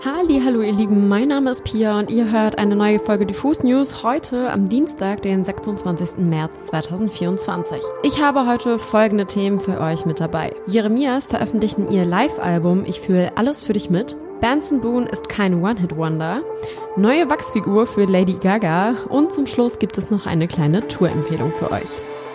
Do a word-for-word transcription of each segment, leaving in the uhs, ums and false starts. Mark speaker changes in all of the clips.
Speaker 1: Halli, hallo ihr Lieben, mein Name ist Pia und ihr hört eine neue Folge Diffus News heute am Dienstag, den sechsundzwanzigsten März zweitausendvierundzwanzig. Ich habe heute folgende Themen für euch mit dabei. Jeremias veröffentlichten ihr Live-Album Ich fühle alles für dich mit. Benson Boone ist kein One-Hit-Wonder. Neue Wachsfigur für Lady Gaga und zum Schluss gibt es noch eine kleine Tourempfehlung für euch.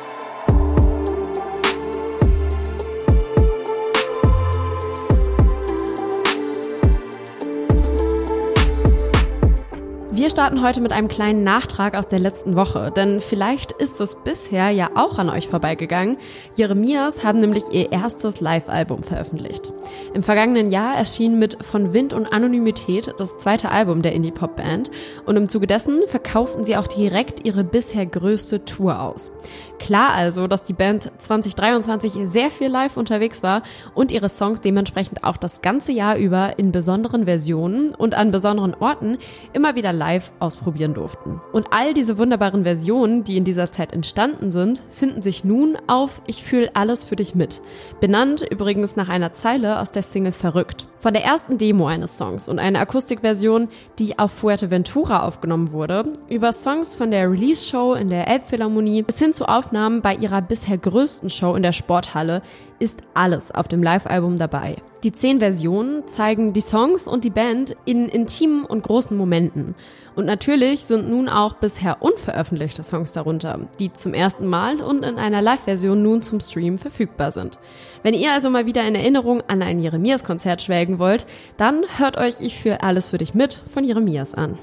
Speaker 1: Wir starten heute mit einem kleinen Nachtrag aus der letzten Woche, denn vielleicht ist es bisher ja auch an euch vorbeigegangen. Jeremias haben nämlich ihr erstes Live-Album veröffentlicht. Im vergangenen Jahr erschien mit Von Wind und Anonymität das zweite Album der Indie-Pop-Band und im Zuge dessen verkauften sie auch direkt ihre bisher größte Tour aus. Klar also, dass die Band zwanzig dreiundzwanzig sehr viel live unterwegs war und ihre Songs dementsprechend auch das ganze Jahr über in besonderen Versionen und an besonderen Orten immer wieder live ausprobieren durften. Und all diese wunderbaren Versionen, die in dieser Zeit entstanden sind, finden sich nun auf Ich fühl alles für dich mit. Benannt übrigens nach einer Zeile aus der Single Verrückt. Von der ersten Demo eines Songs und einer Akustikversion, die auf Fuerteventura aufgenommen wurde, über Songs von der Release-Show in der Elbphilharmonie bis hin zu Aufnahmen bei ihrer bisher größten Show in der Sporthalle ist alles auf dem Live-Album dabei. Die zehn Versionen zeigen die Songs und die Band in intimen und großen Momenten. Und natürlich sind nun auch bisher unveröffentlichte Songs darunter, die zum ersten Mal und in einer Live-Version nun zum Stream verfügbar sind. Wenn ihr also mal wieder in Erinnerung an ein Jeremias-Konzert schwelgen wollt, dann hört euch Ich fühl alles für dich mit von Jeremias an.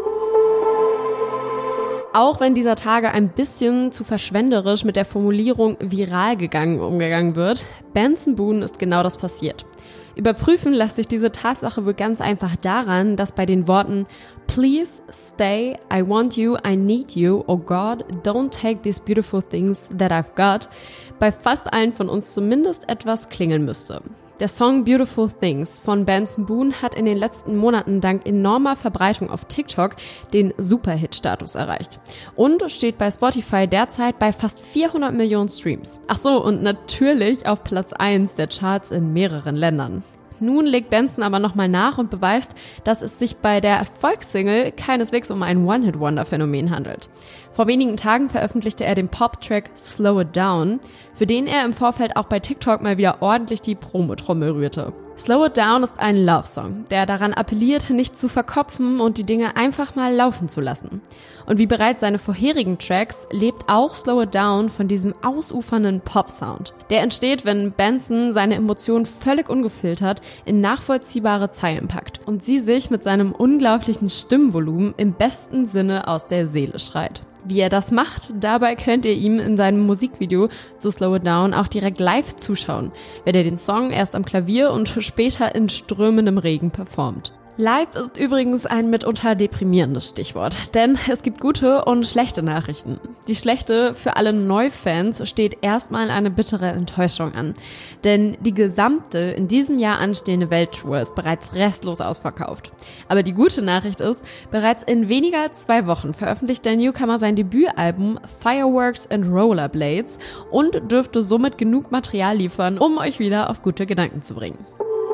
Speaker 1: Auch wenn dieser Tage ein bisschen zu verschwenderisch mit der Formulierung viral gegangen umgegangen wird, Benson Boone ist genau das passiert. Überprüfen lässt sich diese Tatsache wohl ganz einfach daran, dass bei den Worten Please stay, I want you, I need you, oh God, don't take these beautiful things that I've got bei fast allen von uns zumindest etwas klingeln müsste. Der Song Beautiful Things von Benson Boone hat in den letzten Monaten dank enormer Verbreitung auf TikTok den Superhit-Status erreicht und steht bei Spotify derzeit bei fast vierhundert Millionen Streams. Ach so, und natürlich auf Platz eins der Charts in mehreren Ländern. Nun legt Benson aber nochmal nach und beweist, dass es sich bei der Erfolgssingle keineswegs um ein One-Hit-Wonder-Phänomen handelt. Vor wenigen Tagen veröffentlichte er den Pop-Track Slow It Down, für den er im Vorfeld auch bei TikTok mal wieder ordentlich die Promotrommel rührte. Slow It Down ist ein Love-Song, der daran appelliert, nicht zu verkopfen und die Dinge einfach mal laufen zu lassen. Und wie bereits seine vorherigen Tracks lebt auch Slow It Down von diesem ausufernden Pop-Sound. Der entsteht, wenn Benson seine Emotionen völlig ungefiltert in nachvollziehbare Zeilen packt und sie sich mit seinem unglaublichen Stimmvolumen im besten Sinne aus der Seele schreit. Wie er das macht, dabei könnt ihr ihm in seinem Musikvideo zu Slow It Down auch direkt live zuschauen, wenn er den Song erst am Klavier und später in strömendem Regen performt. Live ist übrigens ein mitunter deprimierendes Stichwort, denn es gibt gute und schlechte Nachrichten. Die schlechte für alle Neufans steht erstmal eine bittere Enttäuschung an, denn die gesamte in diesem Jahr anstehende Welttour ist bereits restlos ausverkauft. Aber die gute Nachricht ist, bereits in weniger als zwei Wochen veröffentlicht der Newcomer sein Debütalbum Fireworks and Rollerblades und dürfte somit genug Material liefern, um euch wieder auf gute Gedanken zu bringen.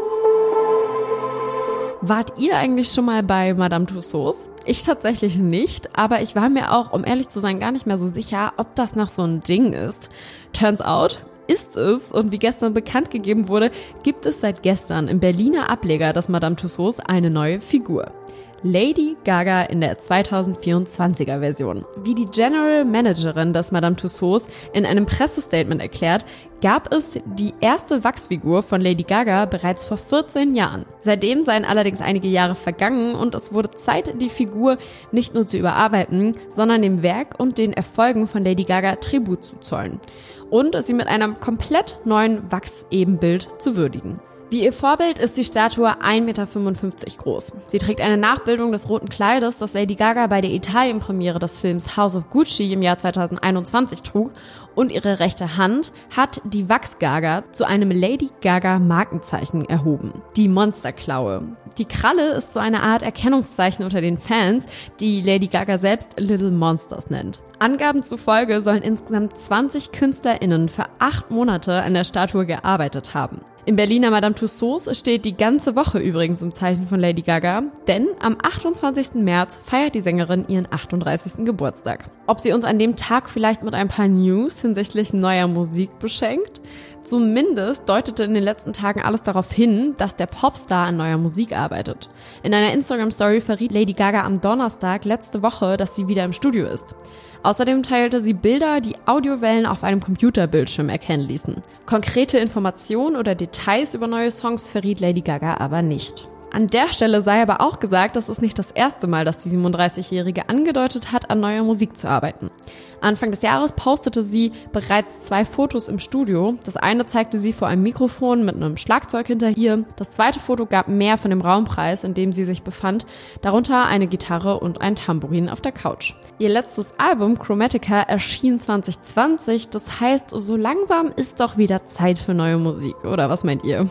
Speaker 1: Wart ihr eigentlich schon mal bei Madame Tussauds? Ich tatsächlich nicht, aber ich war mir auch, um ehrlich zu sein, gar nicht mehr so sicher, ob das noch so ein Ding ist. Turns out, ist es, und wie gestern bekannt gegeben wurde, gibt es seit gestern im Berliner Ableger des Madame Tussauds eine neue Figur. Lady Gaga in der zweitausendvierundzwanziger Version. Wie die General Managerin des Madame Tussauds in einem Pressestatement erklärt, gab es die erste Wachsfigur von Lady Gaga bereits vor vierzehn Jahren. Seitdem seien allerdings einige Jahre vergangen und es wurde Zeit, die Figur nicht nur zu überarbeiten, sondern dem Werk und den Erfolgen von Lady Gaga Tribut zu zollen und sie mit einem komplett neuen Wachsebenbild zu würdigen. Wie ihr Vorbild ist die Statue ein Meter fünfundfünfzig groß. Sie trägt eine Nachbildung des roten Kleides, das Lady Gaga bei der Italienpremiere des Films House of Gucci im Jahr zweitausendeinundzwanzig trug, und ihre rechte Hand hat die Wachs-Gaga zu einem Lady Gaga Markenzeichen erhoben, die Monsterklaue. Die Kralle ist so eine Art Erkennungszeichen unter den Fans, die Lady Gaga selbst Little Monsters nennt. Angaben zufolge sollen insgesamt zwanzig KünstlerInnen für acht Monate an der Statue gearbeitet haben. Im Berliner Madame Tussauds steht die ganze Woche übrigens im Zeichen von Lady Gaga, denn am achtundzwanzigsten März feiert die Sängerin ihren achtunddreißigsten Geburtstag. Ob sie uns an dem Tag vielleicht mit ein paar News hinsichtlich neuer Musik beschenkt? Zumindest deutete in den letzten Tagen alles darauf hin, dass der Popstar an neuer Musik arbeitet. In einer Instagram-Story verriet Lady Gaga am Donnerstag letzte Woche, dass sie wieder im Studio ist. Außerdem teilte sie Bilder, die Audiowellen auf einem Computerbildschirm erkennen ließen. Konkrete Informationen oder Details über neue Songs verriet Lady Gaga aber nicht. An der Stelle sei aber auch gesagt, das ist nicht das erste Mal, dass die siebenunddreißigjährige angedeutet hat, an neuer Musik zu arbeiten. Anfang des Jahres postete sie bereits zwei Fotos im Studio. Das eine zeigte sie vor einem Mikrofon mit einem Schlagzeug hinter ihr. Das zweite Foto gab mehr von dem Raumpreis, in dem sie sich befand, darunter eine Gitarre und ein Tambourin auf der Couch. Ihr letztes Album, Chromatica, erschien zwanzig zwanzig. Das heißt, so langsam ist doch wieder Zeit für neue Musik, oder was meint ihr?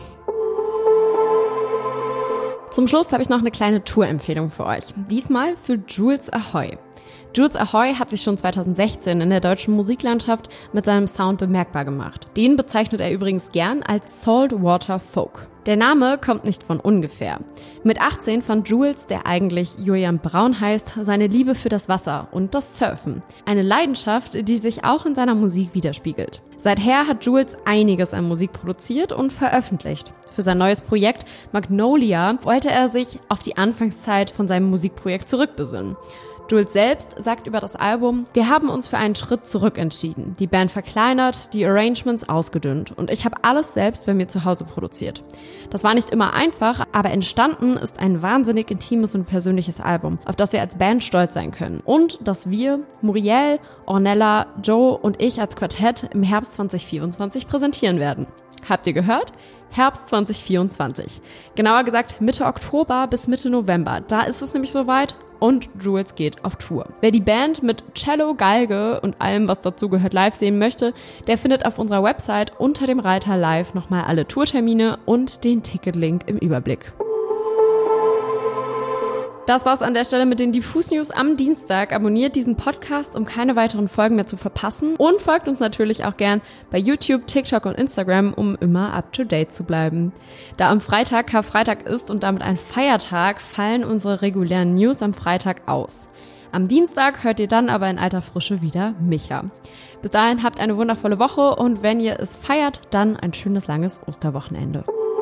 Speaker 1: Zum Schluss habe ich noch eine kleine Tourempfehlung für euch. Diesmal für Jules Ahoy. Jules Ahoy hat sich schon zweitausendsechzehn in der deutschen Musiklandschaft mit seinem Sound bemerkbar gemacht. Den bezeichnet er übrigens gern als Saltwater Folk. Der Name kommt nicht von ungefähr. Mit achtzehn fand Jules, der eigentlich Julian Braun heißt, seine Liebe für das Wasser und das Surfen. Eine Leidenschaft, die sich auch in seiner Musik widerspiegelt. Seither hat Jules einiges an Musik produziert und veröffentlicht. Für sein neues Projekt Magnolia wollte er sich auf die Anfangszeit von seinem Musikprojekt zurückbesinnen. Jules selbst sagt über das Album: Wir haben uns für einen Schritt zurück entschieden, die Band verkleinert, die Arrangements ausgedünnt und ich habe alles selbst bei mir zu Hause produziert. Das war nicht immer einfach, aber entstanden ist ein wahnsinnig intimes und persönliches Album, auf das wir als Band stolz sein können und das wir, Muriel, Ornella, Joe und ich als Quartett im Herbst zwanzig vierundzwanzig präsentieren werden. Habt ihr gehört? Herbst zwanzig vierundzwanzig. Genauer gesagt Mitte Oktober bis Mitte November. Da ist es nämlich soweit und Jules geht auf Tour. Wer die Band mit Cello, Geige und allem, was dazu gehört, live sehen möchte, der findet auf unserer Website unter dem Reiter Live nochmal alle Tourtermine und den Ticketlink im Überblick. Das war's an der Stelle mit den Diffus News am Dienstag. Abonniert diesen Podcast, um keine weiteren Folgen mehr zu verpassen. Und folgt uns natürlich auch gern bei YouTube, TikTok und Instagram, um immer up to date zu bleiben. Da am Freitag Karfreitag ist und damit ein Feiertag, fallen unsere regulären News am Freitag aus. Am Dienstag hört ihr dann aber in alter Frische wieder Micha. Bis dahin habt eine wundervolle Woche und wenn ihr es feiert, dann ein schönes langes Osterwochenende.